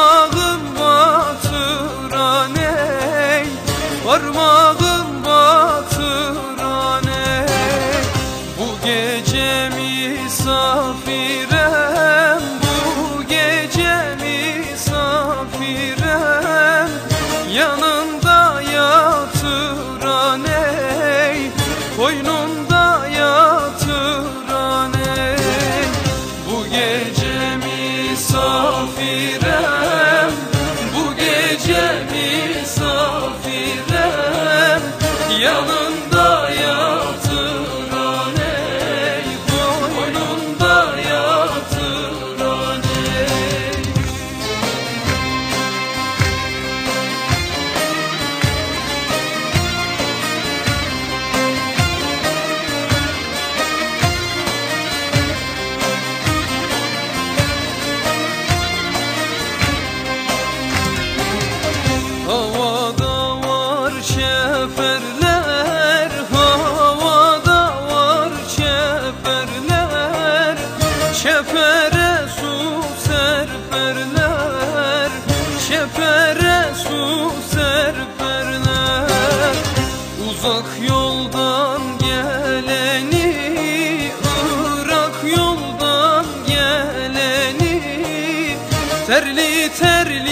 parmağım batıran ey, parmağım batıran ey. Bu gece misafirem, bu gece misafirem, yanında yatıran ey, koynunda yatıran ey. Bu gece misafirem, bu gece misafirem, yanında yatıran ey, koynunda yatıran ey. Havada var çeperler, havada var çeperler, çepere su serperler, çepere su serperler. Uzak yoldan geleni, Irak yoldan geleni, terli terli